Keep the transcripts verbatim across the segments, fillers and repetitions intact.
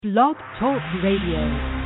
Blog Talk Radio.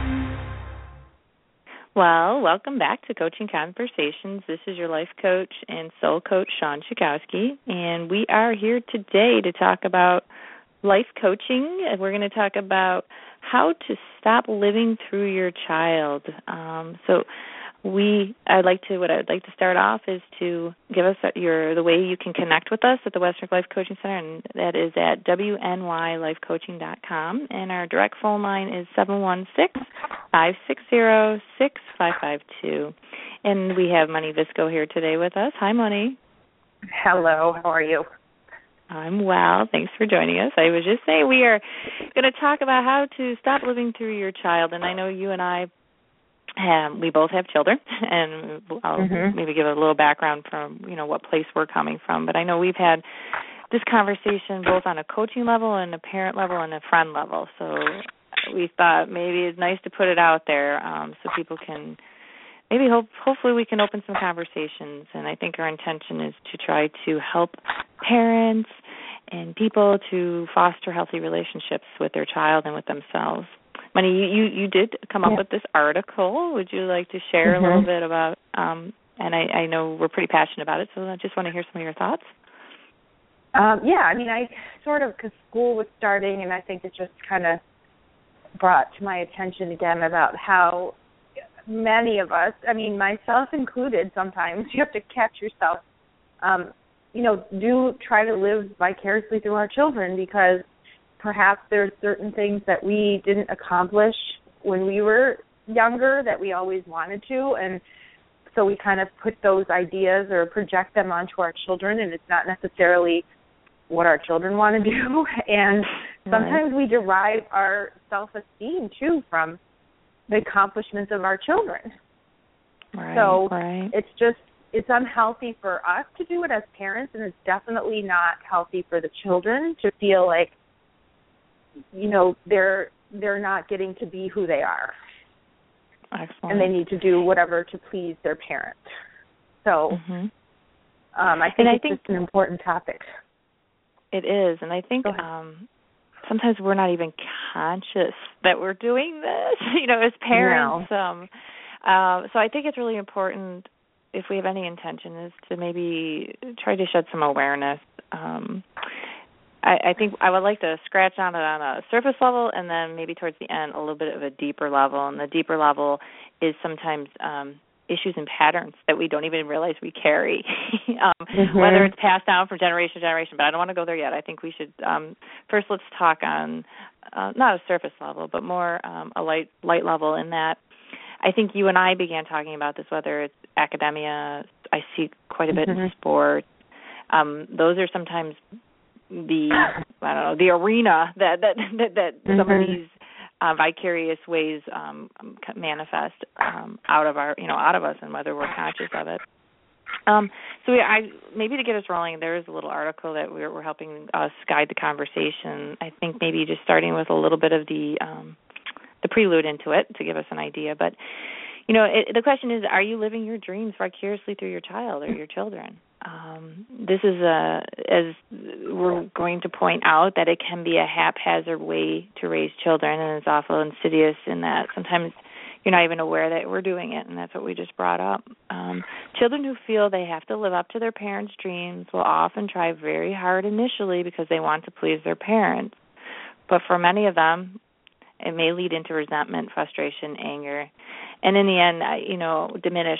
Well, welcome back to Coaching Conversations. This is your life coach and soul coach, Shawn Chakowski, and we are here today to talk about life coaching. We're going to talk about how to stop living through your child. Um, so we, I'd like to, what I'd like to start off is to give us your the way you can connect with us at the Western Life Coaching Center, and that is at W N Y life coaching dot com. And our direct phone line is seven one six, five six zero, six five five two. And we have Moni Visco here today with us. Hi, Moni. Hello, how are you? I'm well. Thanks for joining us. I was just saying we are going to talk about how to stop living through your child. And I know you and I, have, we both have children, and I'll mm-hmm. maybe give a little background from, you know, what place we're coming from. But I know we've had this conversation both on a coaching level and a parent level and a friend level. So we thought maybe it's nice to put it out there um, so people can maybe hope, hopefully we can open some conversations. And I think our intention is to try to help parents and people to foster healthy relationships with their child and with themselves. Moni, you, you, you did come up yeah. with this article. Would you like to share mm-hmm. a little bit about, um, and I, I know we're pretty passionate about it, so I just want to hear some of your thoughts. Um, yeah, I mean, I sort of, because school was starting, and I think it just kind of brought to my attention again about how many of us, I mean, myself included sometimes, you have to catch yourself, um, you know, do try to live vicariously through our children, because perhaps there's certain things that we didn't accomplish when we were younger that we always wanted to, and so we kind of put those ideas or project them onto our children, and it's not necessarily what our children want to do, and sometimes right. we derive our self-esteem, too, from the accomplishments of our children. Right, so right. it's just, it's unhealthy for us to do it as parents, and it's definitely not healthy for the children to feel like, you know, they're they're not getting to be who they are. Excellent. And they need to do whatever to please their parent. So mm-hmm. um, I think and it's I think just an important topic. It is, and I think um, sometimes we're not even conscious that we're doing this, you know, as parents. No. Um, uh, so I think it's really important, if we have any intention, is to maybe try to shed some awareness. Um I, I think I would like to scratch on it on a surface level, and then maybe towards the end a little bit of a deeper level. And the deeper level is sometimes um, issues and patterns that we don't even realize we carry, um, mm-hmm. whether it's passed down from generation to generation. But I don't want to go there yet. I think we should um, first let's talk on uh, not a surface level, but more um, a light light level. In that, I think you and I began talking about this, whether it's academia. I see quite a bit mm-hmm. in sports. Um, those are sometimes the I don't know the arena that that that, that mm-hmm. some of these uh, vicarious ways um, manifest um, out of our you know out of us, and whether we're conscious of it. Um, so we, I maybe to get us rolling, there is a little article that we're, we're helping us guide the conversation. I think maybe just starting with a little bit of the um, the prelude into it to give us an idea, but. You know, it, the question is, are you living your dreams vicariously through your child or your children? Um, this is, a, as we're going to point out, that it can be a haphazard way to raise children, and it's awful insidious in that sometimes you're not even aware that we're doing it, and that's what we just brought up. Um, children who feel they have to live up to their parents' dreams will often try very hard initially because they want to please their parents. But for many of them, it may lead into resentment, frustration, anger, and in the end, you know, diminish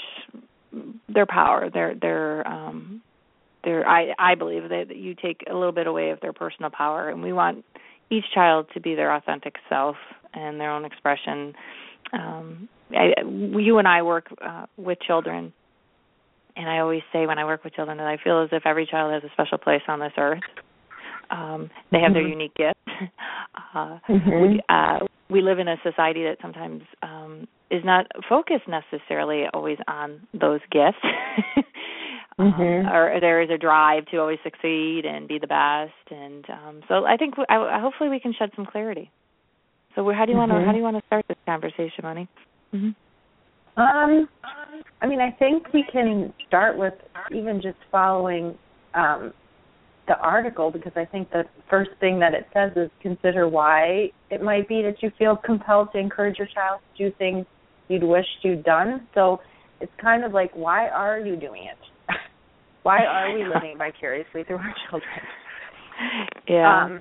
their power. Their, their, um, their. I, I believe that you take a little bit away of their personal power, and we want each child to be their authentic self and their own expression. Um, I, you and I work uh, with children, and I always say when I work with children that I feel as if every child has a special place on this earth. Um, they have mm-hmm. their unique gifts. Uh, mm-hmm. we, uh, we live in a society that sometimes um, is not focused necessarily always on those gifts. mm-hmm. um, or there is a drive to always succeed and be the best. And um, so I think I, hopefully we can shed some clarity. So how do you mm-hmm. want to how do you want to start this conversation, Moni? Mm-hmm. Um, I mean, I think we can start with even just following. Um, the article, because I think the first thing that it says is consider why it might be that you feel compelled to encourage your child to do things you'd wished you'd done. So it's kind of like, why are you doing it? Why are we living vicariously through our children? Yeah. Um,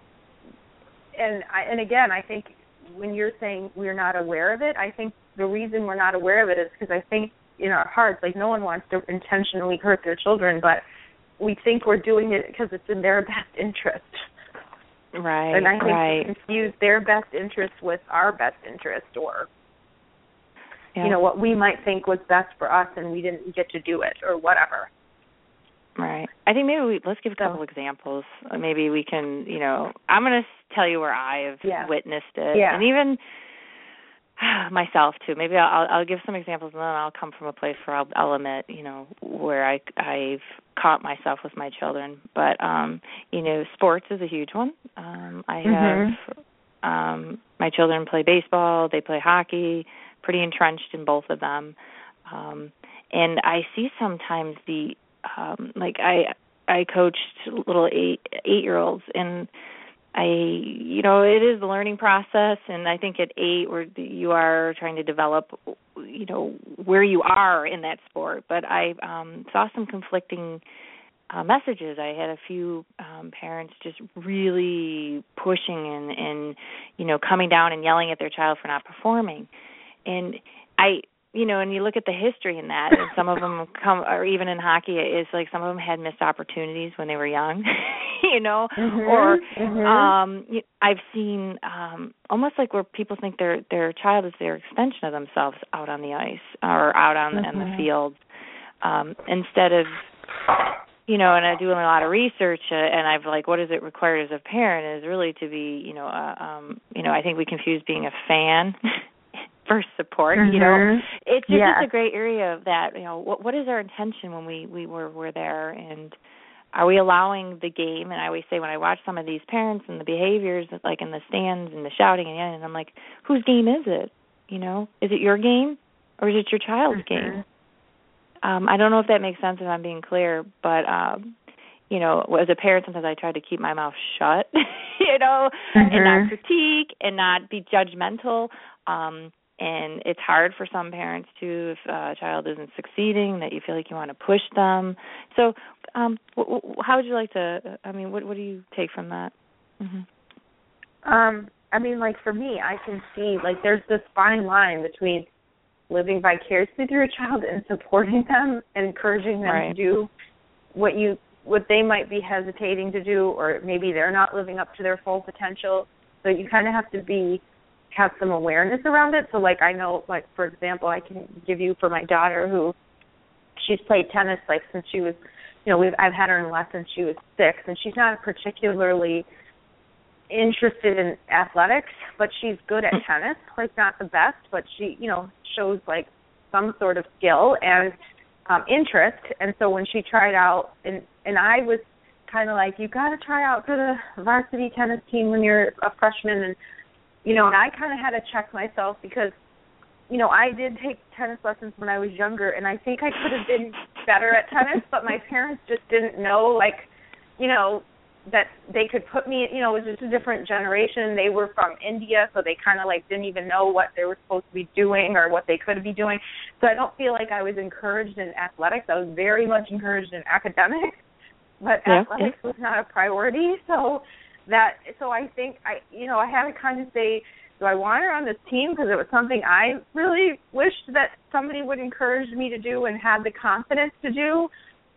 and I, and again, I think when you're saying we're not aware of it, I think the reason we're not aware of it is because I think in our hearts, like no one wants to intentionally hurt their children, but we think we're doing it because it's in their best interest. Right, and I think right. we confuse their best interest with our best interest, or yeah. you know, what we might think was best for us and we didn't get to do it, or whatever. Right. I think maybe we, let's give a couple examples. Maybe we can, you know, I'm going to tell you where I have yeah. witnessed it, yeah. and even myself too. Maybe I'll, I'll give some examples, and then I'll come from a place where I'll, I'll admit, you know, where I, I've caught myself with my children. But, um, you know, sports is a huge one. Um, I have mm-hmm. um, my children play baseball, they play hockey, pretty entrenched in both of them. Um, and I see sometimes the, um, like I I coached little eight, eight-year-olds, and I, you know, it is the learning process, and I think at eight where you are trying to develop, you know, where you are in that sport. But I um, saw some conflicting uh, messages. I had a few um, parents just really pushing and, and, you know, coming down and yelling at their child for not performing. And I, you know, and you look at the history in that, and some of them come, or even in hockey, it's like some of them had missed opportunities when they were young, you know, mm-hmm, or mm-hmm. um, I've seen um, almost like where people think their their child is their extension of themselves out on the ice or out on, mm-hmm. on the field, um, instead of, you know, and I do a lot of research, uh, and I've like, what is it required as a parent is really to be, you know, uh, um, you know, I think we confuse being a fan for support, mm-hmm. you know. It's just, yeah. just a great area of that, you know, what what is our intention when we, we were, were there, and are we allowing the game? And I always say when I watch some of these parents and the behaviors, like in the stands and the shouting and yelling, and I'm like, whose game is it? You know, is it your game or is it your child's mm-hmm. game? Um, I don't know if that makes sense if I'm being clear, but, um, you know, as a parent, sometimes I try to keep my mouth shut, you know, mm-hmm. and not critique and not be judgmental. Um, and it's hard for some parents, too, if a child isn't succeeding, that you feel like you want to push them. So um, w- w- how would you like to, I mean, what, what do you take from that? Mm-hmm. Um, I mean, like, for me, I can see, like, there's this fine line between living vicariously through a child and supporting them and encouraging them right. to do what you what they might be hesitating to do, or maybe they're not living up to their full potential. So you kind of have to be have some awareness around it. So, like, I know, like, for example, I can give you for my daughter who she's played tennis, like, since she was, you know, we've, I've had her in lessons she was six, and she's not particularly interested in athletics, but she's good at tennis, like, not the best, but she, you know, shows, like, some sort of skill and um, interest. And so when she tried out, and, and I was kind of like, you got to try out for the varsity tennis team when you're a freshman. And, you know, and I kind of had to check myself because, you know, I did take tennis lessons when I was younger, and I think I could have been better at tennis, but my parents just didn't know, like, you know, that they could put me, you know, it was just a different generation. They were from India, so they kind of, like, didn't even know what they were supposed to be doing or what they could be doing. So I don't feel like I was encouraged in athletics. I was very much encouraged in academics, but yeah, athletics yeah. was not a priority. So that, so I think, I, you know, I had to kind of say, do I want her on this team because it was something I really wished that somebody would encourage me to do and had the confidence to do?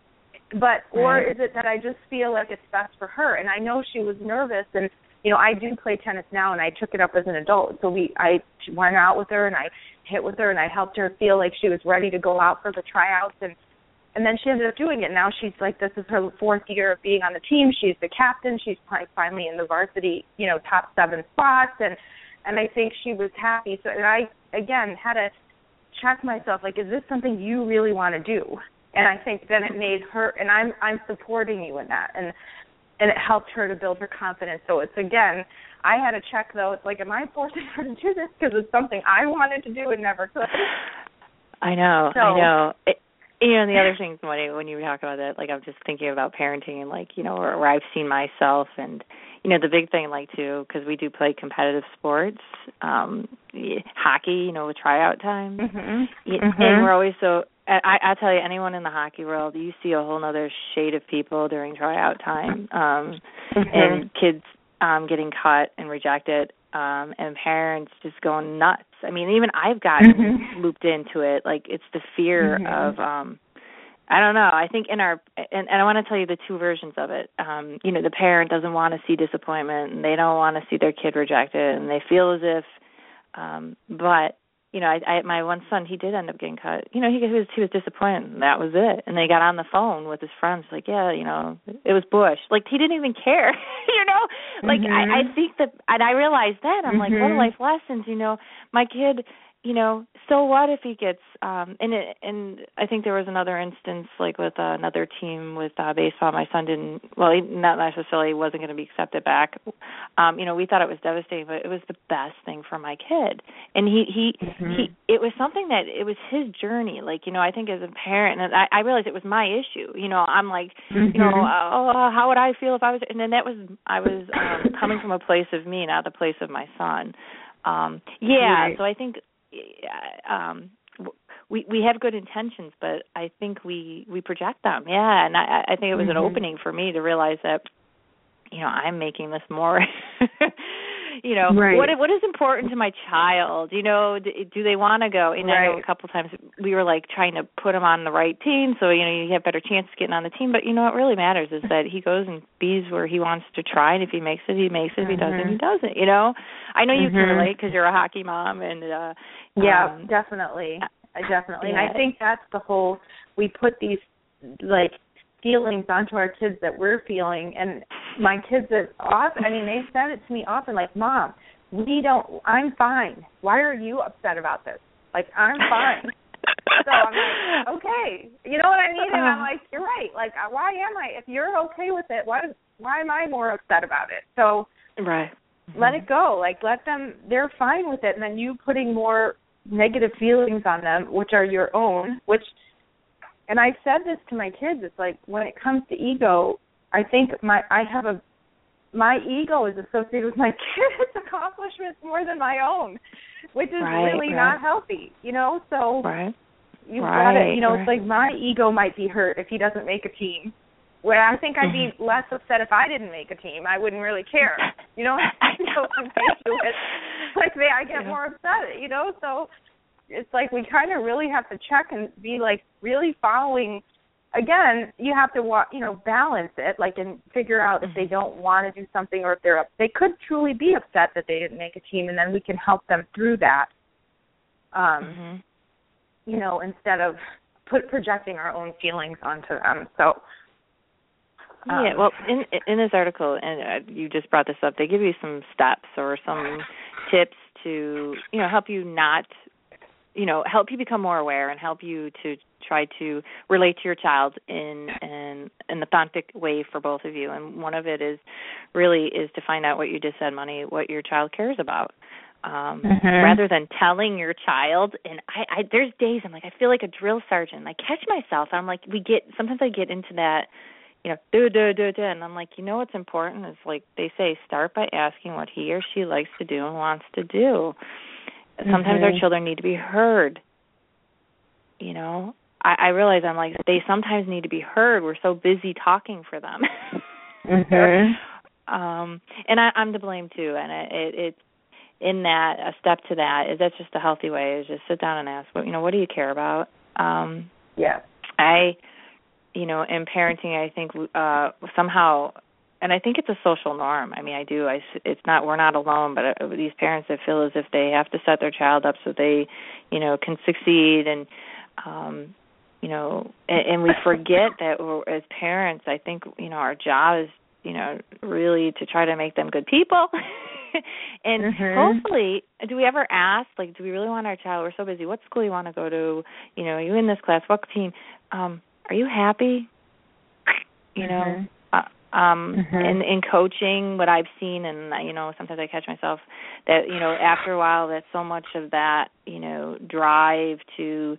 But, or right. is it that I just feel like it's best for her? And I know she was nervous, and, you know, I do play tennis now, and I took it up as an adult. So we, I went out with her, and I hit with her, and I helped her feel like she was ready to go out for the tryouts, and and then she ended up doing it. Now she's like, this is her fourth year of being on the team. She's the captain. She's finally in the varsity, you know, top seven spots, and and I think she was happy. So, and I, again, had to check myself, like, is this something you really want to do? And I think then it made her, and I'm I'm supporting you in that, and and it helped her to build her confidence. So it's, again, I had to check, though. It's like, am I forcing her to do this because it's something I wanted to do and never could? I know, so, I know. It, You know, and the other thing, when when you were talking about that, like I'm just thinking about parenting and like, you know, where, where I've seen myself and, you know, the big thing like too, because we do play competitive sports, um, hockey, you know, with tryout time. Mm-hmm. And Mm-hmm. we're always so, I, I tell you, anyone in the hockey world, you see a whole other shade of people during tryout time, um, mm-hmm. and kids um, getting cut and rejected. Um, and parents just going nuts. I mean, even I've gotten mm-hmm. looped into it. Like, it's the fear mm-hmm. of, um, I don't know. I think in our, and, and I want to tell you the two versions of it. Um, you know, the parent doesn't want to see disappointment, and they don't want to see their kid rejected, and they feel as if, um, but, you know, I, I, my one son, he did end up getting cut. You know, he, he was he was disappointed, and that was it. And they got on the phone with his friends, like, yeah, you know, it was Bush. Like, he didn't even care, you know? Like, mm-hmm. I, I think that, and I realized that. I'm mm-hmm. like, what are life lessons, you know? My kid, you know, so what if he gets, um, and it, and I think there was another instance, like with uh, another team with uh, baseball, my son didn't, well, he not necessarily wasn't going to be accepted back. Um, you know, we thought it was devastating, but it was the best thing for my kid. And he, he, mm-hmm. he it was something that, it was his journey. Like, you know, I think as a parent, and I, I realized it was my issue. You know, I'm like, mm-hmm. you know, oh, how would I feel if I was, and then that was, I was um, coming from a place of me, not the place of my son. Um, yeah, right. So I think, um, we we have good intentions, but I think we, we project them. Yeah, and I, I think it was mm-hmm. an opening for me to realize that, you know, I'm making this more, you know, right. what what is important to my child? You know, do, do they want to go? And right. I know a couple of times we were like trying to put him on the right team, so you know you have better chances getting on the team. But you know what really matters is that he goes and bees where he wants to try, and if he makes it, he makes it. If he mm-hmm. doesn't, he doesn't. You know, I know you mm-hmm. can relate because you're a hockey mom, and uh, yeah, um, definitely, I definitely, yeah. and I think that's the whole. We put these like feelings onto our kids that we're feeling, and my kids are often, I mean, they said it to me often, like, Mom, we don't, I'm fine. Why are you upset about this? Like, I'm fine. So I'm like, okay. You know what I mean? And I'm like, you're right. Like, why am I? If you're okay with it, why, why am I more upset about it? So right. let it go. Like, let them, they're fine with it. And then you putting more negative feelings on them, which are your own, which, and I said this to my kids, it's like when it comes to ego, I think my I have a my ego is associated with my kids' accomplishments more than my own, which is right, really right. not healthy, you know. So right. you've right, got to, you know, right. it's like my ego might be hurt if he doesn't make a team. Where I think I'd be mm-hmm. less upset if I didn't make a team. I wouldn't really care, you know. So compared to it, like they, I get yeah. more upset, you know. So it's like we kind of really have to check and be like really following. Again, you have to, you know, balance it, like, and figure out if they don't want to do something or if they're, they could truly be upset that they didn't make a team, and then we can help them through that, um, mm-hmm. you know, instead of put projecting our own feelings onto them. So, um, yeah, well, in in this article, and uh, you just brought this up, they give you some steps or some tips to, you know, help you not, you know, help you become more aware and help you to try to relate to your child in an, an authentic way for both of you. And one of it is really is to find out what you just said, Money, what your child cares about. Um, mm-hmm. Rather than telling your child, and I, I there's days I'm like, I feel like a drill sergeant. I catch myself. I'm like, we get, sometimes I get into that, you know, do, do, do, do. And I'm like, you know what's important is, like they say, start by asking what he or she likes to do and wants to do. Sometimes mm-hmm. our children need to be heard. You know, I, I realize I'm like, they sometimes need to be heard. We're so busy talking for them. mm-hmm. um, and I, I'm to blame too. And it, it, it's in that, a step to that is that's just a healthy way is just sit down and ask, what, you know, what do you care about? Um, yeah. I, you know, in parenting, I think uh, somehow, and I think it's a social norm. I mean, I do. I, it's not, we're not alone, but uh, these parents that feel as if they have to set their child up so they, you know, can succeed. And, um, you know, and, and we forget that we're, as parents, I think, you know, our job is, you know, really to try to make them good people. and mm-hmm. hopefully, do we ever ask, like, do we really want our child, we're so busy, what school you want to go to? You know, are you in this class? What team? Um, are you happy? You know? Mm-hmm. Um, mm-hmm. in, in coaching, what I've seen, and, you know, sometimes I catch myself that, you know, after a while that so much of that, you know, drive to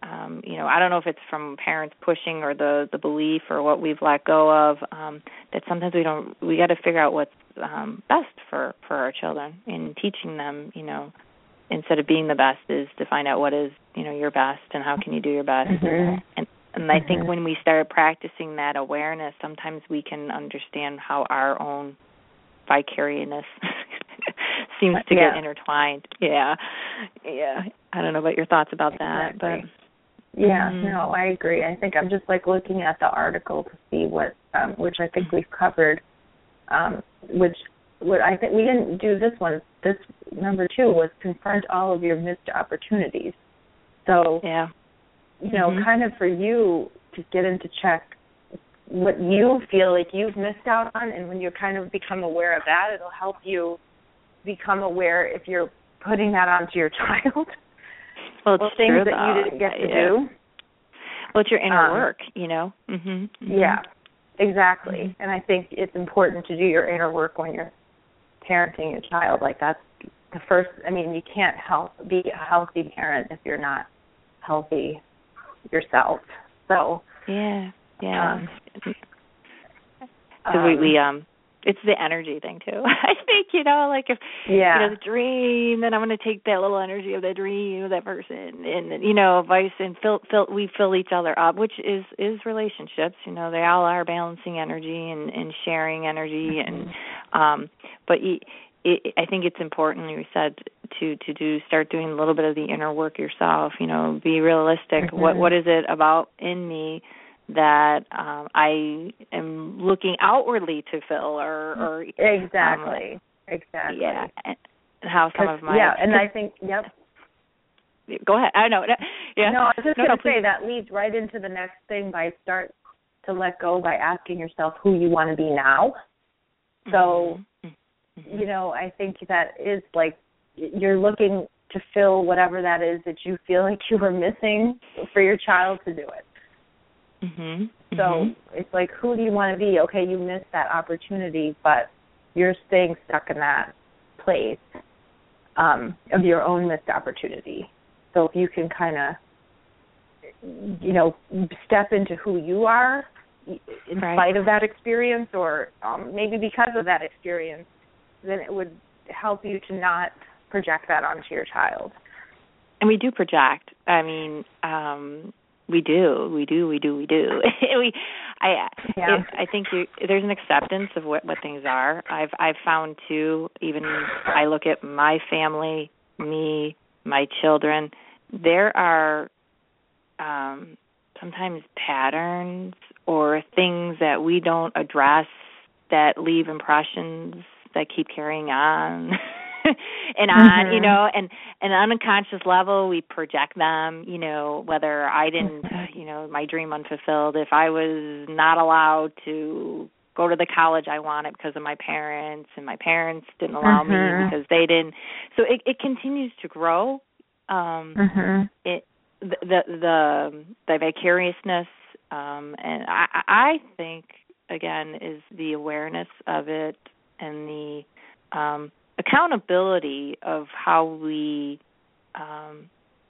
um, you know, I don't know if it's from parents pushing or the, the belief or what we've let go of, um, that sometimes we don't, we got to figure out what's um, best for, for our children, and teaching them, you know, instead of being the best is to find out what is, you know, your best and how can you do your best. Mm-hmm. And and I mm-hmm. think when we start practicing that awareness, sometimes we can understand how our own vicariousness seems to yeah. get intertwined. Yeah. Yeah. I don't know about your thoughts about that, exactly. but yeah, mm-hmm. no, I agree. I think I'm just like looking at the article to see what, um, which I think we've covered, um, which what I think we didn't do this one. This number two was confront all of your missed opportunities. So, yeah. you know, mm-hmm. kind of for you to get into check what you feel like you've missed out on, and when you kind of become aware of that, it'll help you become aware if you're putting that onto your child. Well, it's well, things true, that though. you didn't get to yeah. do. Well, it's your inner um, work, you know. Mm-hmm. Mm-hmm. Yeah, exactly. Mm-hmm. And I think it's important to do your inner work when you're parenting your child. Like, that's the first, I mean, you can't help be a healthy parent if you're not healthy yourself. So yeah, yeah. Um, so um, we, we um, it's the energy thing too. I think, you know, like if yeah. you know the dream, then I'm going to take that little energy of that dream of that person, and you know, vice and fill, fill, we fill each other up, which is is relationships. You know, they all are balancing energy and, and sharing energy, mm-hmm. and um, but. It, It, I think it's important, you said, to, to do start doing a little bit of the inner work yourself. You know, be realistic. Mm-hmm. What what is it about in me that um, I am looking outwardly to fill, or, or exactly, um, exactly. Yeah, and how some of my yeah, and I think yep. Go ahead. I know. Yeah. No, I was just no, going no, to say that leads right into the next thing by start to let go by asking yourself who you want to be now. So. Mm-hmm. You know, I think that is like you're looking to fill whatever that is that you feel like you were missing for your child to do it. Mm-hmm. So mm-hmm. it's like, who do you want to be? Okay, you missed that opportunity, but you're staying stuck in that place um, of your own missed opportunity. So if you can kind of, you know, step into who you are in right. spite of that experience, or um, maybe because of that experience, then it would help you to not project that onto your child. And we do project. I mean, um, we do, we do, we do, we do. we, I, yeah. it, I think you, there's an acceptance of what, what things are. I've, I've found too. Even I look at my family, me, my children. There are um, sometimes patterns or things that we don't address that leave impressions that keep carrying on and on, mm-hmm. you know, and, and on an unconscious level, we project them, you know, whether I didn't, mm-hmm. you know, my dream unfulfilled, if I was not allowed to go to the college I wanted because of my parents, and my parents didn't allow mm-hmm. me because they didn't. So it, it continues to grow. Um, mm-hmm. It, the, the, the, the vicariousness, um, and I, I think, again, is the awareness of it, and the um, accountability of how we um,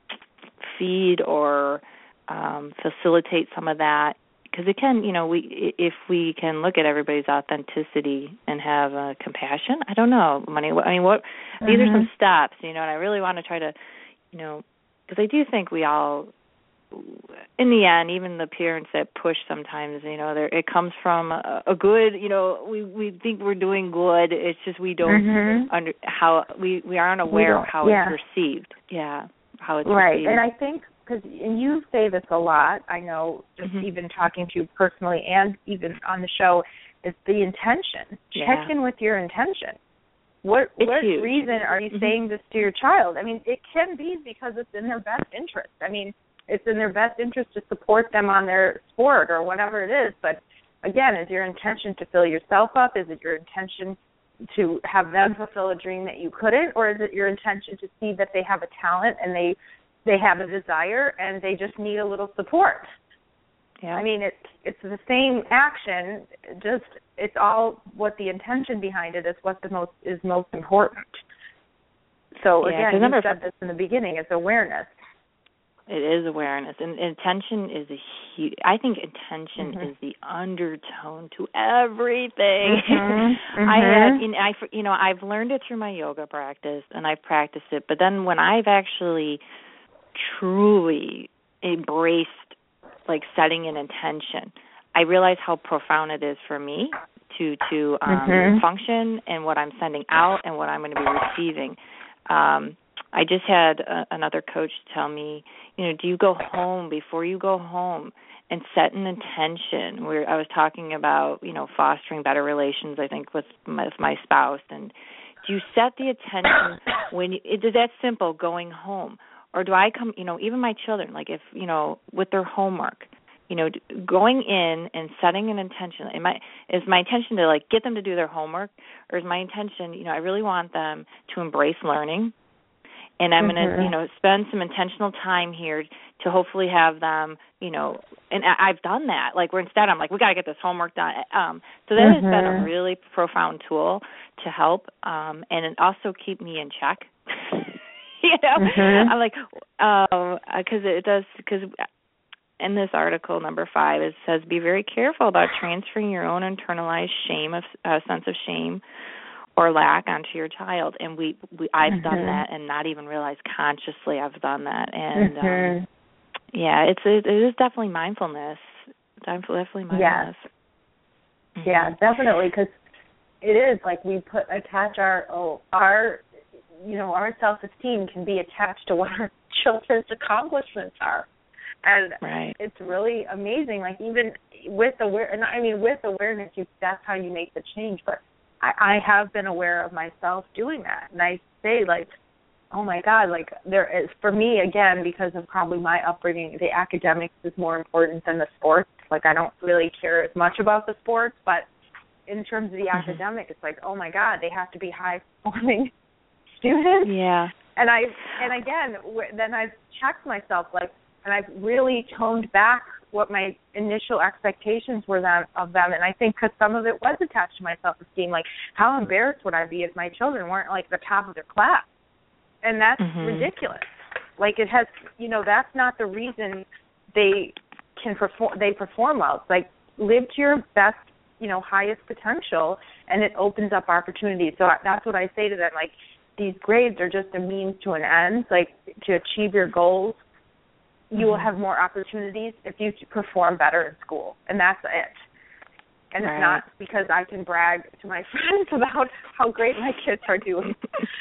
feed or um, facilitate some of that. Because it can, you know, we if we can look at everybody's authenticity and have uh, compassion. I don't know, money. I mean, what? Mm-hmm. These are some steps, you know, and I really want to try to, you know, because I do think we all, in the end, even the parents that push sometimes, you know, it comes from a, a good, you know, we, we think we're doing good. It's just we don't mm-hmm. under how we, we aren't aware of how yeah. it's received. Yeah, how it's right. received. And I think, because and you say this a lot, I know, just mm-hmm. even talking to you personally and even on the show, is the intention. Yeah. Check in with your intention. What it's what huge. reason are you mm-hmm. saying this to your child? I mean, it can be because it's in their best interest. I mean, it's in their best interest to support them on their sport or whatever it is. But, again, is your intention to fill yourself up? Is it your intention to have them fulfill a dream that you couldn't? Or is it your intention to see that they have a talent and they they have a desire and they just need a little support? Yeah. I mean, it's, it's the same action, just it's all what the intention behind it is what the most is most important. So, yeah, again, you never... said this in the beginning, it's awareness. It is awareness, and intention is a huge. I think intention mm-hmm. is the undertone to everything. Mm-hmm. Mm-hmm. I had, you know, I, you know, I've learned it through my yoga practice, and I've practiced it. But then when I've actually truly embraced, like, setting an intention, I realize how profound it is for me to to um, mm-hmm. function and what I'm sending out and what I'm going to be receiving. Um, I just had a, another coach tell me, you know, do you go home before you go home and set an intention? Where I was talking about, you know, fostering better relations, I think, with my, with my spouse. And do you set the intention when you, it is that simple, going home? Or do I come, you know, even my children, like if, you know, with their homework, you know, going in and setting an intention. Am I, is my intention to, like, get them to do their homework? Or is my intention, you know, I really want them to embrace learning. And I'm mm-hmm. going to, you know, spend some intentional time here to hopefully have them, you know, and I, I've done that. Like, where instead I'm like, we got to get this homework done. Um, so that mm-hmm. has been a really profound tool to help, um, and it also keep me in check. you know, mm-hmm. I'm like, because um, it does, because in this article, number five, it says, be very careful about transferring your own internalized shame, of uh, sense of shame, or lack onto your child. And we, we I've mm-hmm. done that and not even realized consciously I've done that. And mm-hmm. um, yeah, it's it, it is definitely mindfulness. Definitely mindfulness. Yeah, mm-hmm. yeah, definitely, because it is like we put attach our oh, our you know our self-esteem can be attached to what our children's accomplishments are, and right. it's really amazing. Like even with aware, and I mean with awareness, you that's how you make the change, but I have been aware of myself doing that, and I say, like, oh, my God, like, there is, for me, again, because of probably my upbringing, the academics is more important than the sports. Like, I don't really care as much about the sports, but in terms of the mm-hmm. academic, it's like, oh, my God, they have to be high-performing students. Yeah. And, I, and again, then I've checked myself, like, and I've really toned back what my initial expectations were them, of them. And I think because some of it was attached to my self-esteem, like how embarrassed would I be if my children weren't like the top of their class? And that's mm-hmm. ridiculous. Like it has, you know, that's not the reason they can perform, they perform well. It's like live to your best, you know, highest potential, and it opens up opportunities. So that's what I say to them. Like these grades are just a means to an end, like to achieve your goals. You will have more opportunities if you perform better in school, and that's it. And right. it's not because I can brag to my friends about how great my kids are doing.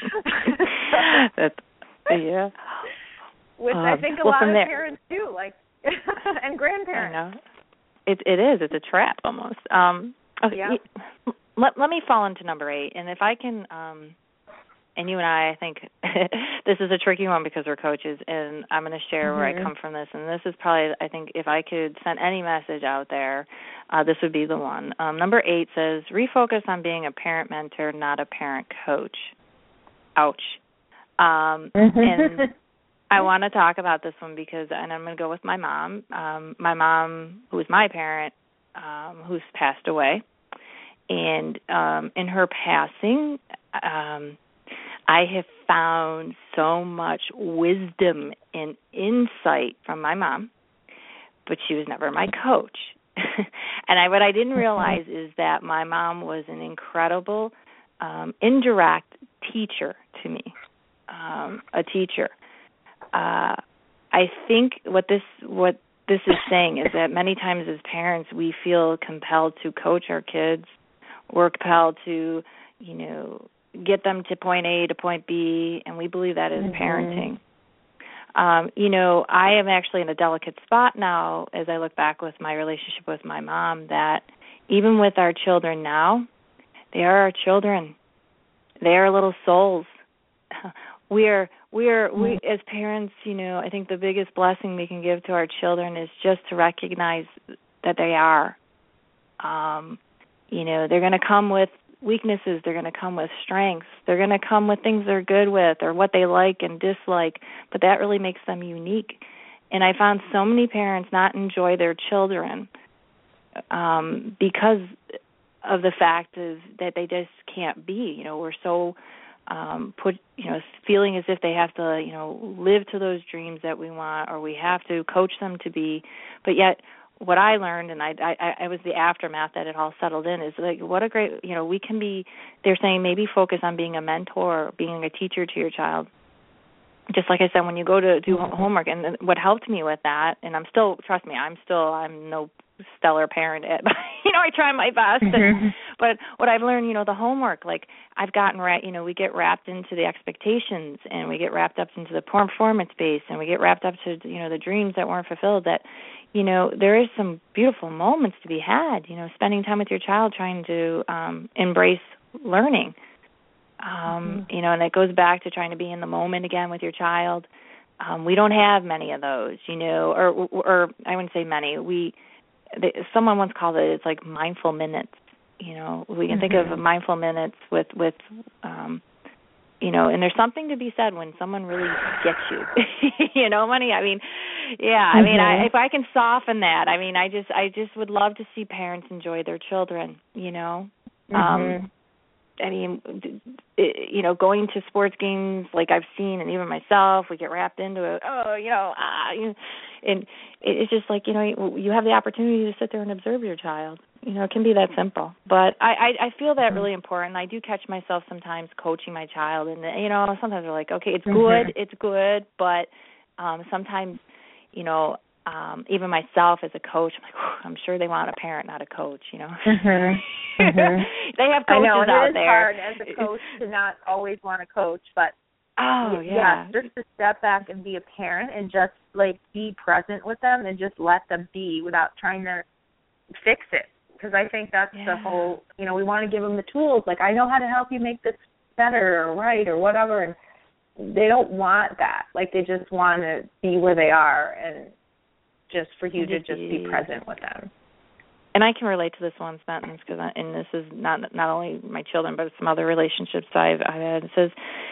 That's, yeah. Which um, I think a well, lot of there, parents do, like, and grandparents. I know. It, it is. It's a trap almost. Um, okay, yeah. let, let me fall into number eight, and if I can um, – and you and I, I think this is a tricky one because we're coaches, and I'm going to share mm-hmm. where I come from this. And this is probably, I think, if I could send any message out there, uh, this would be the one. Um, number eight says, refocus on being a parent mentor, not a parent coach. Ouch. Um, and I want to talk about this one because, and I'm going to go with my mom. Um, my mom, who is my parent, um, who's passed away. And um, in her passing, um, I have found so much wisdom and insight from my mom, but she was never my coach. and I, what I didn't realize is that my mom was an incredible um, indirect teacher to me, um, a teacher. Uh, I think what this what this is saying is that many times as parents we feel compelled to coach our kids. We're compelled to, you know, get them to point A to point B, and we believe that is mm-hmm. parenting. Um, you know, I am actually in a delicate spot now as I look back with my relationship with my mom that even with our children now, they are our children. They are little souls. We are, we are, we as parents, you know, I think the biggest blessing we can give to our children is just to recognize that they are. Um, you know, they're going to come with weaknesses, they're going to come with strengths, they're going to come with things they're good with or what they like and dislike, but that really makes them unique. And I found so many parents not enjoy their children um, because of the fact is that they just can't be. You know, we're so um, put, you know, feeling as if they have to, you know, live to those dreams that we want, or we have to coach them to be. But yet, what I learned, and I, I, I was the aftermath that it all settled in, is like, what a great, you know, we can be, they're saying maybe focus on being a mentor, being a teacher to your child. Just like I said, when you go to do homework, and what helped me with that, and I'm still, trust me, I'm still, I'm no stellar parent at, you know, I try my best. Mm-hmm. And, but what I've learned, you know, the homework, like I've gotten, right, you know, we get wrapped into the expectations, and we get wrapped up into the performance base, and we get wrapped up to, you know, the dreams that weren't fulfilled. That, you know, there is some beautiful moments to be had, you know, spending time with your child, trying to um, embrace learning. Um, mm-hmm. You know, and it goes back to trying to be in the moment again with your child. Um, we don't have many of those, you know, or, or I wouldn't say many. We, they, someone once called it, it's like mindful minutes. You know, we can mm-hmm. think of mindful minutes with, with, um, you know, and there's something to be said when someone really gets you. You know, money. I mean, yeah. I mm-hmm. mean, I, if I can soften that, I mean, I just, I just would love to see parents enjoy their children. You know. Mm-hmm. Um, I mean, you know, going to sports games like I've seen, and even myself, we get wrapped into it. Oh, you know, ah, you know, and it's just like, you know, you have the opportunity to sit there and observe your child. You know, it can be that simple. But I, I, I feel that really important. I do catch myself sometimes coaching my child, and you know, sometimes they're like, okay, it's mm-hmm. good, it's good, but um, sometimes, you know. Um, even myself as a coach, I'm like, I'm sure they want a parent, not a coach, you know. Mm-hmm. Mm-hmm. They have coaches I know, and out it is there. hard as a coach to not always want to coach, but oh yeah. yeah, just to step back and be a parent and just like be present with them and just let them be without trying to fix it. Because I think that's yeah. the whole, you know, we want to give them the tools. Like, I know how to help you make this better or right or whatever, and they don't want that. Like, they just want to be where they are and just for you to just be present with them. And I can relate to this one sentence, because, and this is not not only my children, but some other relationships I've, I've had. It says,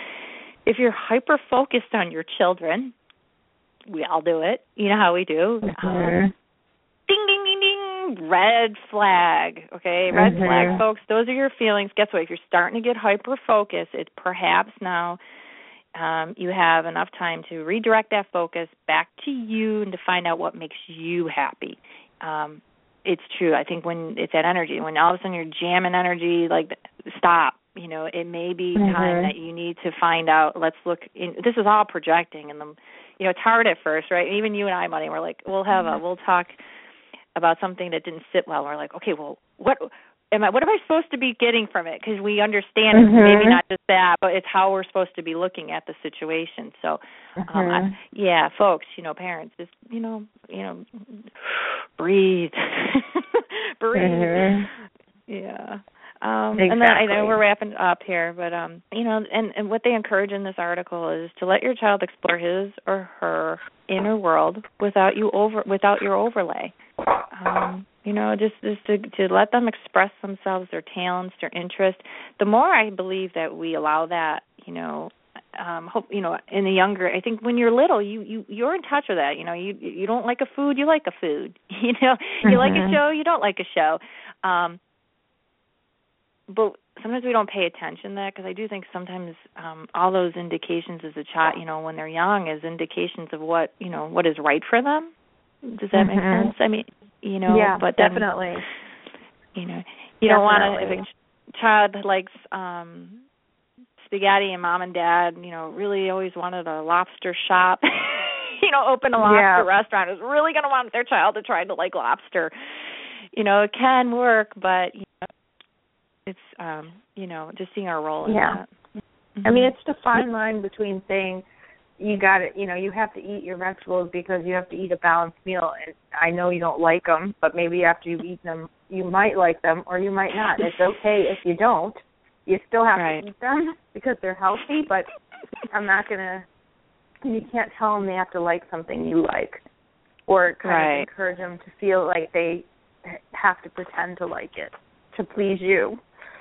if you're hyper-focused on your children, we all do it. You know how we do. Mm-hmm. Um, ding, ding, ding, ding, red flag. Okay, red mm-hmm. flag, folks. Those are your feelings. Guess what? If you're starting to get hyper-focused, it's perhaps now Um, you have enough time to redirect that focus back to you and to find out what makes you happy. Um, it's true. I think when it's that energy, when all of a sudden you're jamming energy, like, stop. You know, it may be mm-hmm. time that you need to find out, let's look, in, this is all projecting. And, the, you know, it's hard at first, right? Even you and I, Money, we're like, we'll have a, we'll talk about something that didn't sit well. We're like, okay, well, what... Am I, what am I supposed to be getting from it? Because we understand mm-hmm. maybe not just that, but it's how we're supposed to be looking at the situation. So, mm-hmm. um, I, yeah, folks, you know, parents, just, you know, you know, breathe. breathe. Mm-hmm. Yeah. Um, exactly. And then I know we're wrapping up here, but, um, you know, and, and what they encourage in this article is to let your child explore his or her inner world without you over without your overlay. Um, you know, just, just to, to let them express themselves, their talents, their interests. The more I believe that we allow that, you know, um, hope, you know, in the younger, I think when you're little, you, you, you're in touch with that. You know, you you don't like a food, you like a food. You know, you mm-hmm. like a show, you don't like a show. Um, but sometimes we don't pay attention to that, because I do think sometimes um, all those indications as a child, you know, when they're young, is indications of what, you know, what is right for them. Does that mm-hmm. make sense? I mean, you know, yeah, but then, definitely. You know, you definitely. Don't want to, if a child likes um, spaghetti and mom and dad, you know, really always wanted a lobster shop, you know, open a lobster yeah. restaurant, is really going to want their child to try to like lobster. You know, it can work, but, you know, it's, um, you know, just seeing our role in yeah. that. Mm-hmm. I mean, it's the fine line between saying, you got to, you know, you have to eat your vegetables because you have to eat a balanced meal. And I know you don't like them, but maybe after you eat them, you might like them or you might not. It's okay if you don't. You still have right. to eat them because they're healthy, but I'm not going to, you can't tell them they have to like something you like, or kind right. of encourage them to feel like they have to pretend to like it to please you.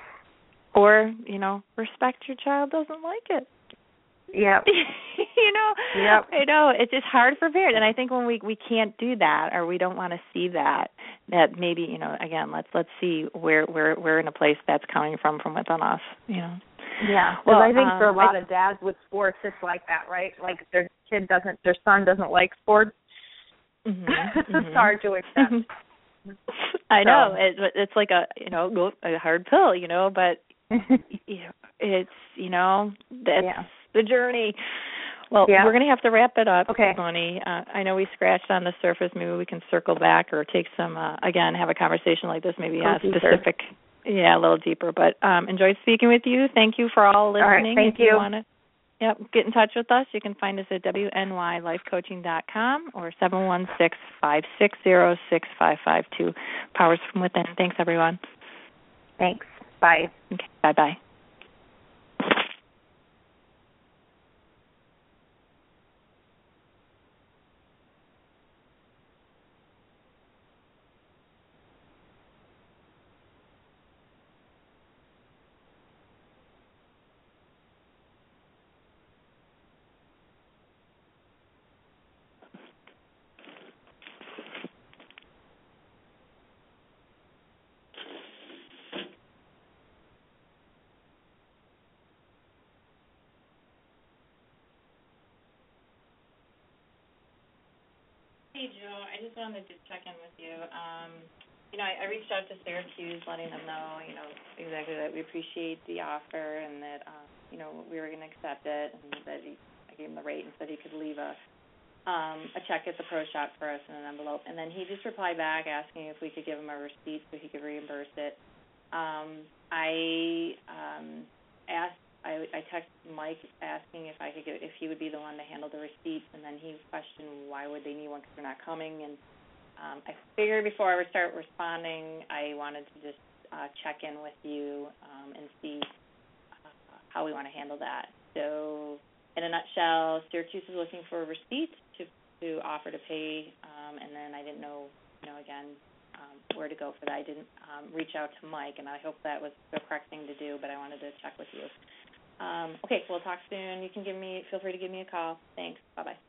Or, you know, respect your child doesn't like it. Yep. you know, yep. I know, it's just hard for parents. And I think when we, we can't do that, or we don't want to see that, that maybe, you know, again, let's let's see where, where we're in a place that's coming from, from within us, you know. Yeah. Well, I think um, for a lot I, of dads with sports, it's like that, right? Like their kid doesn't, their son doesn't like sports. mm-hmm, it's mm-hmm. hard to accept. I so. know it, it's like a you know a hard pill, you know, but you know, it's you know that's yeah. the journey. Well, yeah. we're going to have to wrap it up, okay. Tony. Uh, I know we scratched on the surface. Maybe we can circle back or take some, uh, again, have a conversation like this, maybe on a specific, yeah, a little deeper. But um, enjoyed speaking with you. Thank you for all listening. All right, thank if you. you wanna, yep, get in touch with us. You can find us at w n y life coaching dot com or seven one six, five six zero, six five five two. Powers from Within. Thanks, everyone. Thanks. Bye. Okay, bye-bye. Hey, Joe, I just wanted to check in with you. Um, you know, I, I reached out to Syracuse letting them know, you know, exactly that we appreciate the offer and that, um, you know, we were going to accept it and that he, I gave him the rate and said he could leave a um, a check at the pro shop for us in an envelope. And then he just replied back asking if we could give him a receipt so he could reimburse it. Um, I um, asked I, I texted Mike asking if I could get, if he would be the one to handle the receipts, and then he questioned why would they need one because they're not coming. And um, I figured before I would start responding, I wanted to just uh, check in with you um, and see uh, how we want to handle that. So, in a nutshell, Syracuse is looking for a receipt to to offer to pay, um, and then I didn't know, you know, again. Um, where to go for that. I didn't um, reach out to Mike, and I hope that was the correct thing to do, but I wanted to check with you. Um, okay, we'll talk soon. You can give me, feel free to give me a call. Thanks. Bye-bye.